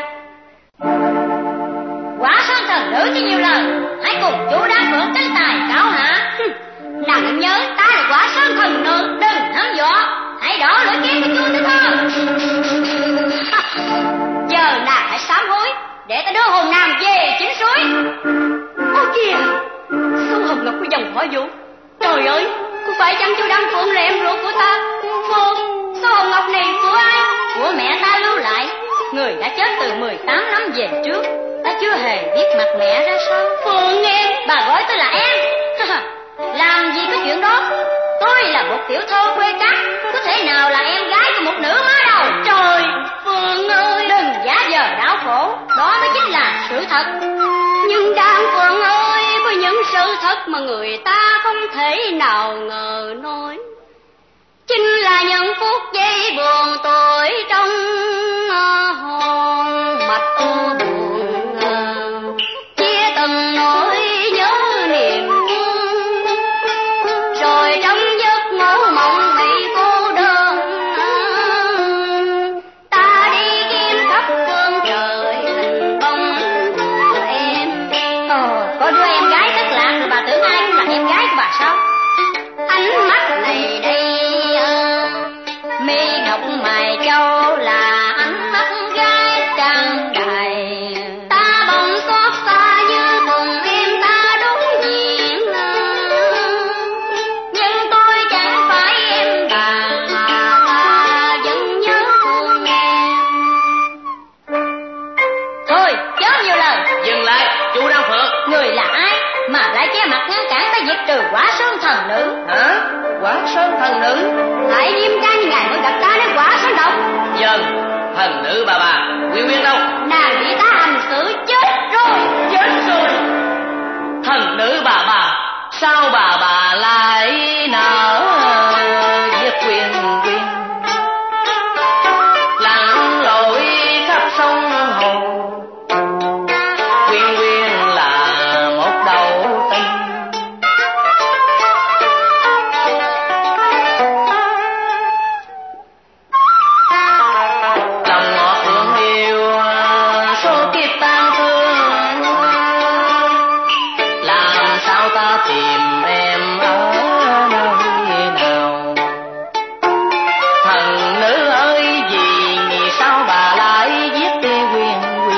Quả sơn thần nữ chứ nhiều lời, hãy cùng chú Đan Phượng tranh tài cao hạ. Nàng nhớ ta là quả sơn thần nữ, đừng hăm dọa, hãy đỏ lưỡi kiếm của chú Thích Hơn. Giờ nàng hãy sám hối, để ta đưa hồn nàng về chính suối. Ôi kìa, sông Hồng Ngọc của dòng Hỏa Vũ. Trời ơi, có phải chăng chú Đan Phượng là em ruột của ta? Phương, sông Hồng Ngọc này của ai? Của mẹ ta lưu lại, người đã chết từ mười tám năm về trước. Ta chưa hề biết mặt mẹ ra sao. Phương em, bà gọi tôi là em. Làm gì có chuyện đó, tôi là một tiểu thơ quê cát, có thể nào là em gái của một nữ má đâu. Trời, Phương ơi, đừng giả vờ đau khổ, đó mới chính là sự thật. Nhưng Đan Phượng ơi, có những sự thật mà người ta không thể nào ngờ nổi, chính là những phút giây buồn tuổi trong hồn mạch buồn, chia từng nỗi nhớ niềm thương, rồi trong giấc ngủ mộng bị cô đơn. Ta đi kiếm khắp phương trời hình bóng của em. Ồ, có đứa em gái rất lạ rồi bà tưởng ai cũng là em gái của bà sao? Ánh mắt này đây mi ngọc mài châu là ánh mắt gái trăng đầy. Ta bỗng xót xa như cùng em ta đúng diện, nhưng tôi chẳng phải em bà mà ta vẫn nhớ thương em. Thôi chớ nhiều lời. Dừng lại, chú Đan Phượng. Người là ai mà lại che mặt ngăn cản ta diệt trừ Quả Sơn thần nữ? Hả? Quả Sơn thần nữ? Tại nghiêm trang như ngài mới gặp ta đến Quả Sơn độc. Dần, thần nữ bà bà, Nguyên Nguyên đâu? Nàng bị ta hành xử chết rồi. Chết rồi. Thần nữ bà bà, sao bà bà lại nở giết quyền quyền, lặn lội khắp sông Hồ. Quyền quyền là một đầu tình, lòng ngọt hương yêu số kiếp tan thương. Làm sao ta tìm em ở nơi nào? Thần nữ ơi, vì vì sao bà lại giết đi Quyền Quyền?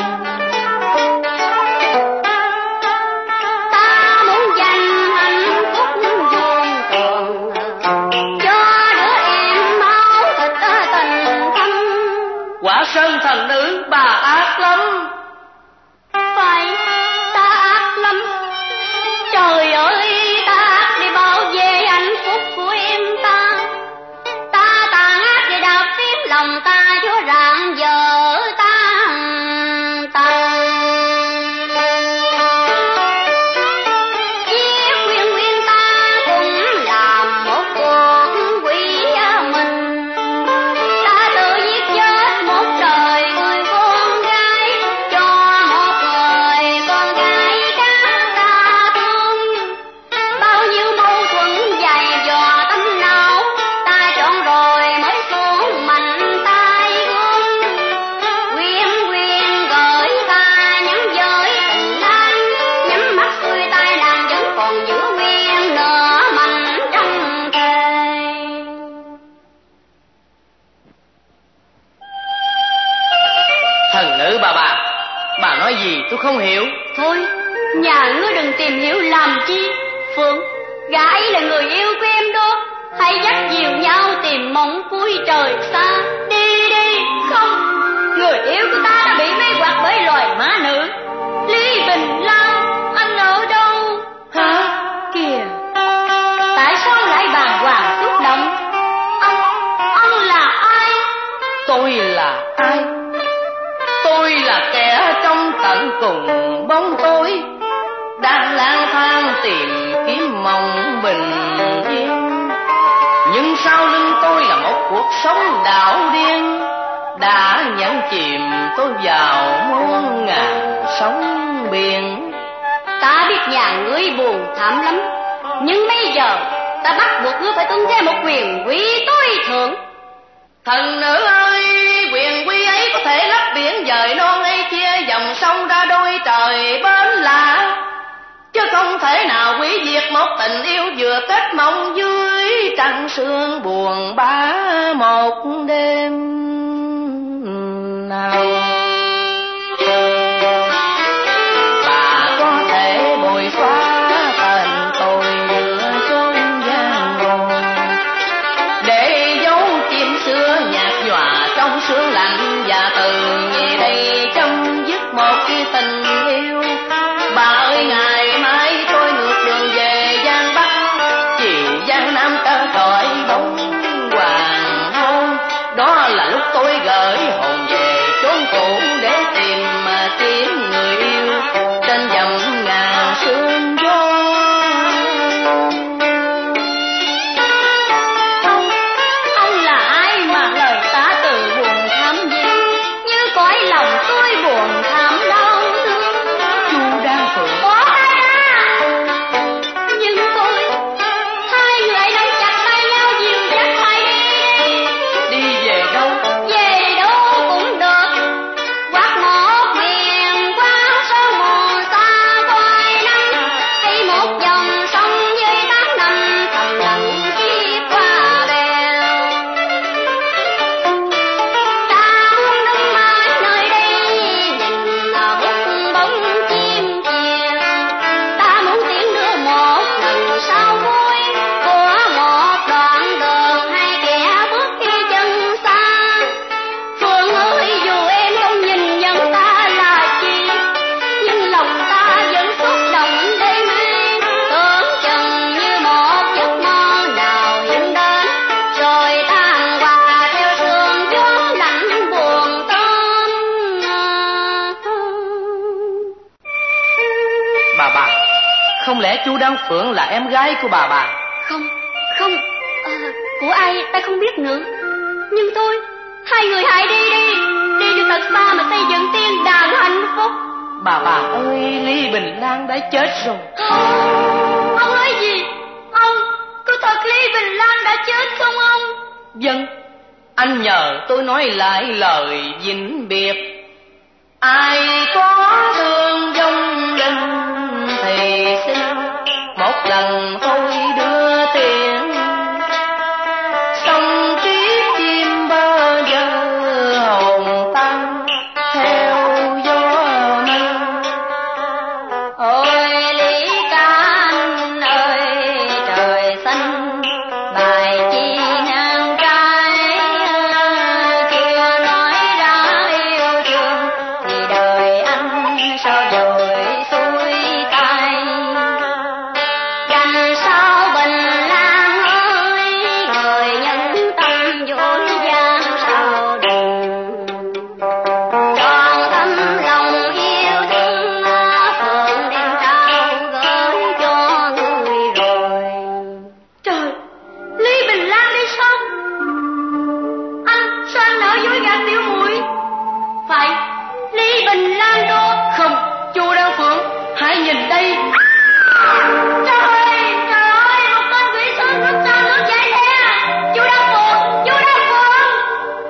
Ta muốn dành hạnh phúc vuông tròn cho đứa em máu thịt tình thâm. Quả Sơn thần nữ bà ác lắm. Phải, ta ác lắm. Trời ơi, ta ác để bảo vệ hạnh phúc của em ta. Ta tàn ác để đạp tiếp lòng ta chúa rạng vợ ta ta. Giết Nguyên Nguyên ta cũng làm một cuộc quỷ mình. Ta tự giết chết một trời người con gái, cho một người con gái khác ta thương. Bao nhiêu mâu thuẫn dày dò tâm não, ta chọn rồi mới xuống mạnh tay gương. Quyên quyên gửi ta nhắn với tình anh, nhắm mắt xuôi tay nàng vẫn còn giữ nguyên nửa mạnh trong thề. Thần nữ bà bà, bà nói gì tôi không hiểu. Thôi, nhà ngươi đừng tìm hiểu làm chi. Phượng, gã ấy là người yêu của em đó. Hãy dắt dìu nhau tìm mộng cuối trời xa. Đi đi, không. Người yêu của ta đã bị mê hoặc bởi loài má nữ. Lý Bình Lan, anh ở đâu? Hả? Kìa, tại sao lại bàng hoàng xúc động? Ông, ông là ai? Tôi là ai? Tôi là kẻ trong tận cùng trong bóng tối đang lang thang tìm kiếm mong bình yên. Nhưng sau lưng tôi là một cuộc sống đảo điên đã nhấn chìm tôi vào muôn ngàn sóng biển. Ta biết nhà ngươi buồn thảm lắm, nhưng bây giờ ta bắt buộc ngươi phải tuân theo một quyền quý tối thượng. Thần nữ ơi, quyền quý ấy có thể lấp biển dời non hay chia dòng sông ra đôi trời bến lạ, chứ không thể nào hủy diệt một tình yêu vừa kết mong dưới trăng sương buồn bã một đêm nào. Bà có thể bồi xóa tên tôi giữa chốn giang hồ, để dấu chim xưa nhạt nhòa trong sương lạnh, và từ ngày đây chấm dứt một cái tình yêu. Bà ơi, ngày mai tôi ngược đường về Giang Bắc, chiều Giang Nam trở khỏi bóng hoàng hôn. Đó là lúc tôi gửi hồn về chốn cũ để tìm mà kiếm người yêu trên dặm ngàn sương gió. Ông, ông là ai mà lời ta từ buồn thăm gì, như cõi lòng tôi buồn thảm đau thương. Chu Đan Phượng. Có ai à? Nhưng tôi, hai người ấy đang chặt tay nhau dìu dắt mày đi. Đi về đâu? Về đâu cũng được, hoặc một miền qua sông mù xa quay năm, hay một dòng sông dưới tháng năm thầm lặng khi qua bèo. Ta muốn đứng mãi nơi đây nhìn là bút bóng chim chiều. Ta muốn tiến đưa một lần sau cuối của một đoạn đường, hai kẻ bước đi chân xa. Phương ơi, dù em không nhìn nhận ta là chi, nhưng lòng ta vẫn xúc động đê mê, tưởng chừng như một giấc mơ nào hiện đến, rồi tan qua theo sương gió lạnh buồn tên. Bà bà, không lẽ Chu Đan Phượng là em gái của bà bà? Không, không, ờ, của ai ta không biết nữa. Nhưng tôi, hai người hãy đi đi, đi cho thật xa mà xây dựng tiên đàng hạnh phúc. Bà bà ơi, Lý Bình Lan đã chết rồi. Ông nói gì? Ông, có thật Lý Bình Lan đã chết không ông? Vâng, anh nhờ tôi nói lại lời vĩnh biệt. Ai có thương vong linh thì xin một lần tôi đưa tiền, xong kiếp chim bơ vơ hồn tan theo gió mây. Ôi Lý Can ơi, trời xanh bài chi ngang trái, chưa nói ra yêu thương thì đời anh sao đổi xuôi tay. Đằng sau Bình Lan ơi, người nhân tâm dối gian sao đừng tròn tâm lòng yêu thương. Phượng đem trao gửi cho người rồi. Trời, Lý Bình Lan đi sao? Anh sao anh nỡ dối gạt tiểu muội? Phải, Lý Bình Lan đó. Không, Chu Đan Phượng, hãy nhìn đây. Trời ơi, trời ơi, một con quỷ sứ nước sao nước chảy nè. Chu Đan Phượng, Chu Đan Phượng.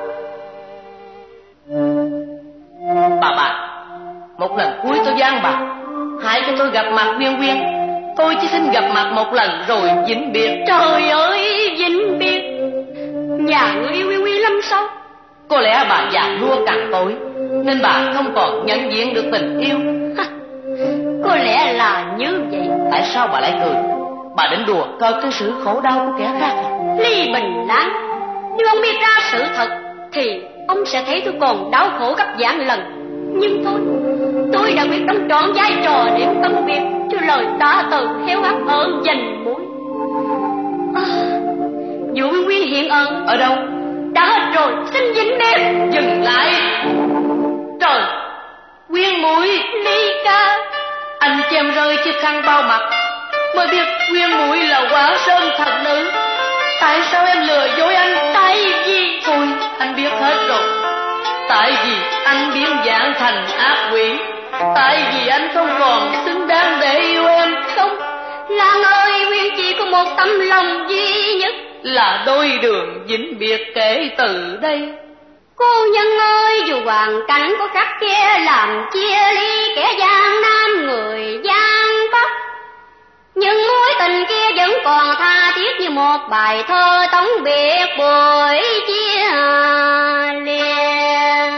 Bà bà, một lần cuối tôi gian bà, hãy cho tôi gặp mặt Nguyên Nguyên. Tôi chỉ xin gặp mặt một lần rồi vĩnh biệt. Trời ơi, vĩnh biệt. Nhà người yêu Nguyên Nguyên lắm sao? Có lẽ bà già nua càng tối, nên bà không còn nhận diện được tình yêu. Có lẽ là như vậy. Tại sao bà lại cười? Bà định đùa cợt cái sự khổ đau của kẻ khác à? Lý Bình Lan, nếu ông biết ra sự thật thì ông sẽ thấy tôi còn đau khổ gấp vạn lần. Nhưng thôi, tôi đã quyết đóng trọn vai trò để tâm việc cho lời ta từ khéo hấp ơn dành mũi. À, Vũ Nguyên Nguyên hiện ẩn ở đâu? Đã hết rồi, xin vĩnh biệt. Dừng lại. Trời, Quyên muội, Ly ca. Anh cho em rơi chiếc khăn bao mặt, mới biết Quyên muội là Quả Sơn thật nữ. Tại sao em lừa dối anh? Tại vì... Thôi, anh biết hết rồi. Tại vì anh biến dạng thành ác quỷ. Tại vì anh không còn xứng đáng để yêu em. Không, Lan ơi, Quyên chỉ có một tấm lòng duy nhất, là đôi đường vĩnh biệt kể từ đây. Cô nhân ơi, dù hoàn cảnh có khắc khe làm chia ly kẻ gian nam người gian bắc, nhưng mối tình kia vẫn còn tha thiết như một bài thơ tống biệt buổi chia liền.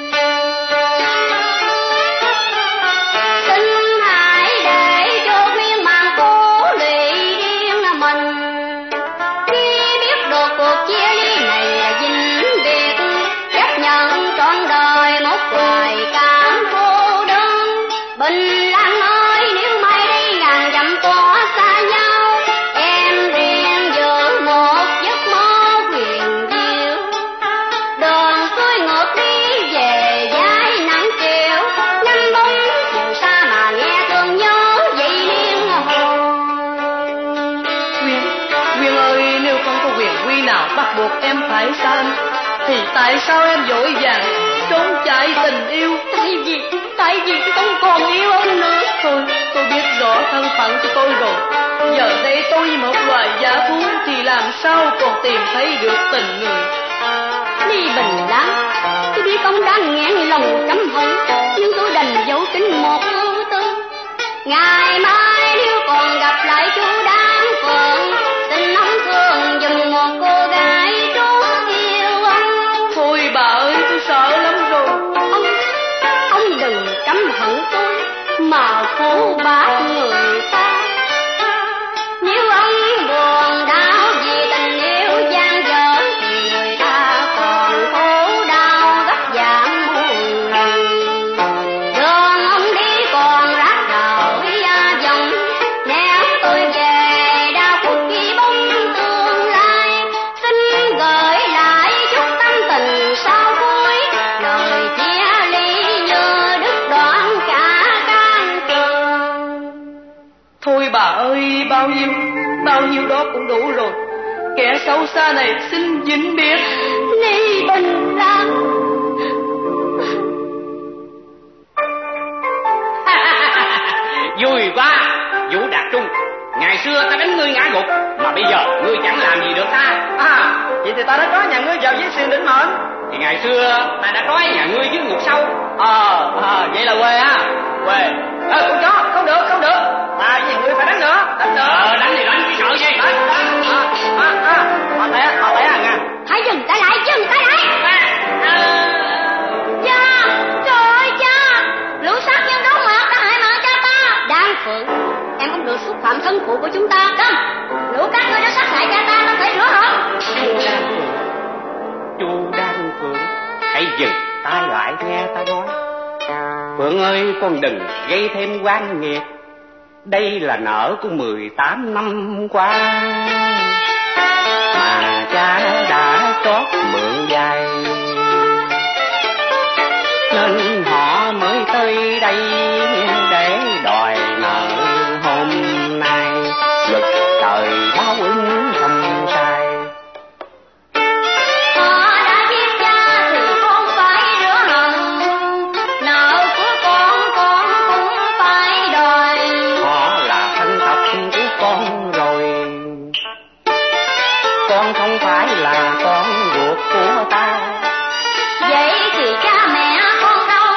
Xin hãy để cho Quyên màng cố lụy riêng mình, khi biết được cuộc chia ly này vĩnh biệt, chấp nhận trọn đời một hoài cảm cô đơn. Bình Lan ơi, nếu mai đây ngàn dặm có xa nhau, em riêng giữ một giấc mơ huyền diệu. Đường xuôi ngược đi về vai nắng chiều, năm bóng chiều xa mà nghe thương nhớ vậy liên hồn. Quyên, Quyên ơi, nếu không có quyền quy nào bắt buộc em phải xa anh, thì tại sao em vội vàng trốn chạy tình yêu? Tại vì, tại vì tôi không còn yêu ông nữa. Thôi, tôi biết rõ thân phận của tôi rồi. Giờ đây tôi như một loài dã thú, thì làm sao còn tìm thấy được tình người? Ly Bình Lan, tôi biết ông đang nghẹn lòng căm hận, nhưng tôi đành giấu kín một ưu tư. Ngày mai nếu còn gặp lại chú Đan Phượng, xin ông thương dùm một cô gái trốn yêu ông. Thôi bà ơi, tôi sợ lắm rồi. Ông, ông đừng căm hận tôi mà khổ bạc người ta. Nếu ông buồn đau vì tình yêu gian dở, thì người ta còn khổ đau gấp giảm muôn lần. Đường ông đi còn rác rời dòng, nếu tôi về đau khúc khi bóng tương lai, xin gửi lại chút tâm tình sau cuối, lời chia ly như đứt đoạn cả can trường. Thôi bà ơi, bao nhiêu, bao nhiêu đó cũng đủ rồi. Kẻ xấu xa này xin vĩnh biệt. Ly Bình Lan. Vui quá, Vũ Đạt Trung. Ngày xưa ta đánh ngươi ngã gục, mà bây giờ ngươi chẳng làm gì được ta. À, vậy thì ta đã có nhà ngươi vào với xiềng định mệnh. Thì ngày xưa ta đã trói nhà ngươi dưới ngục sâu. Ờ, à, vậy là quê á. Quê. Ờ, con chó, không được, không được. Ta với nhà ngươi phải đánh nữa, đánh nữa. Ờ, đánh thì đánh, chứ sợ gì. Đánh, đánh. À, à, à, họ té, họ té à nha. Hãy dừng ta lại, dừng ta lại. Cha, trời ơi cha, lũ sát nhân đó mà đã hại mạng cha ta. Đan Phượng, em không được xúc phạm thân phụ của chúng ta. Không, lũ các ngươi đã sát hại cha ta, ta phải rửa hận. Chu Đan Phượng, hãy dừng tay lại nghe ta nói. Phượng ơi, con đừng gây thêm oan nghiệt. Đây là nợ của mười tám năm qua, mà cha đã chót mượn vay, nên họ mới tới đây để đòi nợ hôm nay. Luật trời báo ứng không sai. Họ đã giết cha thì con phải rửa hận, nợ của con con cũng phải đòi. Họ là thân tộc của con rồi, con không phải là con ruột của ta. Vậy thì cha mẹ con đâu?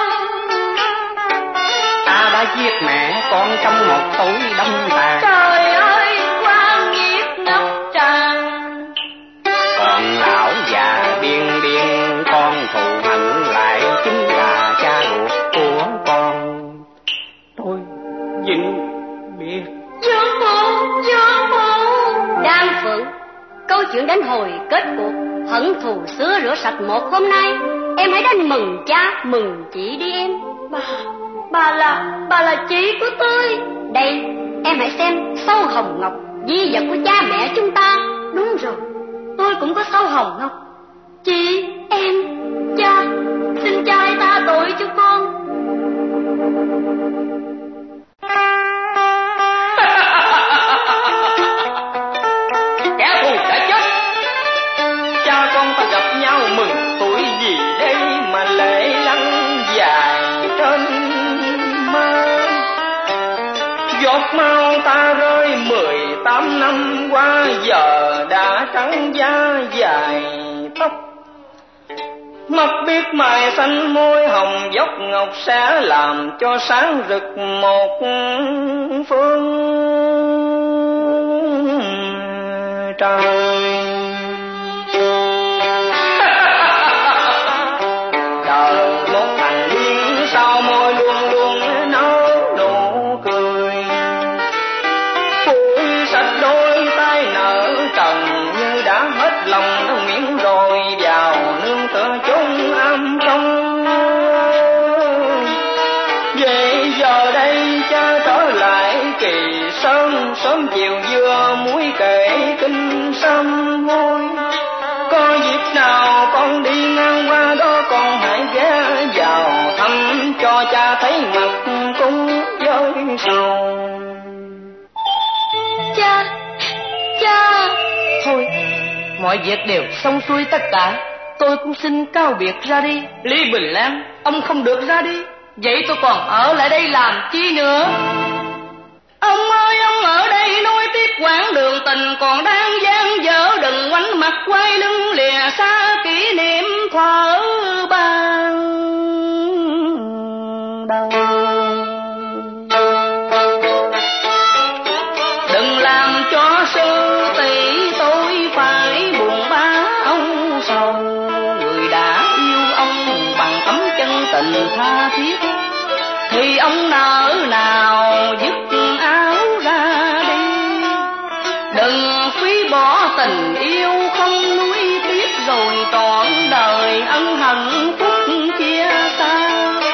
Ta đã giết mẹ con trong một tối đông tàn. Trời ơi, quan nghiệp ngập tràn. Còn lão già điên điên, con thù hận lại chính là cha ruột của con. Tôi vĩnh biệt. Dương Mộ, Dương Mộ. Đan Phượng, câu chuyện đến hồi kết cuộc, hận thù xưa rửa sạch một hôm nay. Em hãy đến mừng cha, mừng chị đi em. Bà, bà là, bà là chị của tôi. Đây, em hãy xem sâu hồng ngọc, di vật của cha mẹ chúng ta. Đúng rồi, tôi cũng có sâu hồng ngọc. Chị, em, cha, xin cha hãy tha tội cho con. Kẻ thù đã chết, cha con ta gặp nhau mừng tuổi gì đây mà lệ lăn dài trên má. Giọt máu ta rơi mười tám năm qua, giờ đã trắng da dài tóc. Mắt biết mài xanh môi hồng dốc ngọc sẽ làm cho sáng rực một phương trời. Chờ một thằng điên sau môi luôn luôn nở nụ cười, phủi sạch đôi tay nở trần như đã hết lòng nó miếng rồi vào nương tựa chốn âm trong. Vậy giờ đây cha trở lại kỳ sơn, sớm chiều dưa muối kể kinh sâm vui. Có dịp nào con đi ngang qua đó con hãy ghé vào thăm cho cha thấy mặt cũng với sầu. Cha, cha. Thôi, mọi việc đều xong xuôi tất cả, tôi cũng xin cáo biệt ra đi. Lý Bình Lan, ông không được ra đi. Vậy tôi còn ở lại đây làm chi nữa? Ông ơi, ông ở đây nối tiếp quãng đường tình còn đang dang dở, đừng quánh mặt quay lưng lìa xa kỷ niệm thuở ban đầu. Đừng làm cho sư tỷ tôi phải buồn bã ông sầu, người đã yêu ông bằng tấm chân tình tha thiết thì ông nỡ nào dứt áo ra đi. Đừng phí bỏ tình yêu không nuối tiếc rồi trọn đời ân hận phúc chia xa.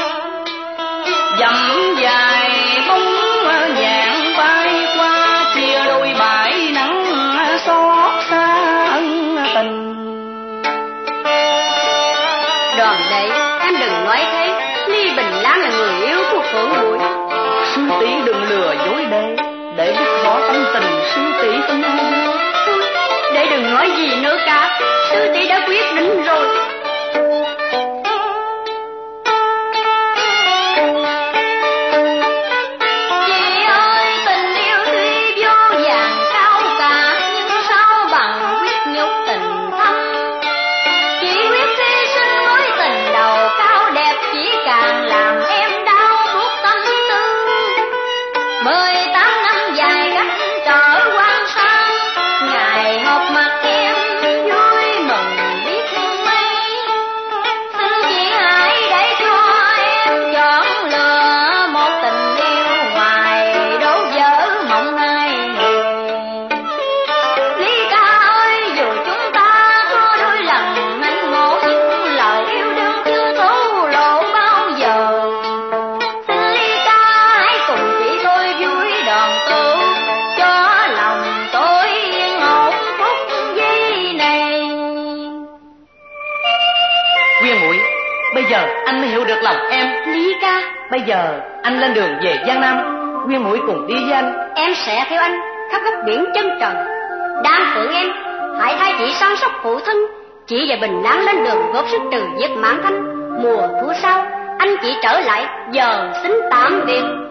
Dặm dài bóng nhạn bay qua, chia đôi bãi nắng xót xa ân tình. Đoàn đệ, em đừng nói thế. Lý Bình Lan là người yêu của Phượng Bụi. Sư tỷ đừng lừa dối đệ, để biết rõ tâm tình sư tỷ tâm ai. Đệ đừng nói gì nữa cả, sư tỷ đã quyết định rồi. Chị ơi, tình yêu tuy vô vàn cao cả, nhưng sao bằng quyết nhục tình thâm. Chỉ quyết hy sinh mối tình đầu cao đẹp, chỉ càng làm em đau buốt tâm tư. Mười tám năm dài cách trở quan sang, ngày họp mặt em vui mừng biết mấy. Xin chị hãy để cho em chọn lựa một tình yêu ngoài đổ vỡ mộng hai người. Lý ca ơi, dù chúng ta có đôi lần anh ngộ, nhưng lời yêu đương chưa thổ lộ bao giờ. Xin Lý ca hãy cùng chị tôi vui đoàn tụ, cho lòng tôi yên ổn phút giây này. Quyên muội, bây giờ anh mới hiểu được lòng em. Lý ca, Bây giờ anh lên đường về Giang Nam, Quyên muội cùng đi với anh. em sẽ theo anh khắp các biển chân trời. Đan Phượng em, hãy thay chị săn sóc phụ thân. Chị và Bình Lan lên đường góp sức trừ giết Mãn Thanh. Mùa thu sau, anh chị trở lại, giờ xin tạm biệt.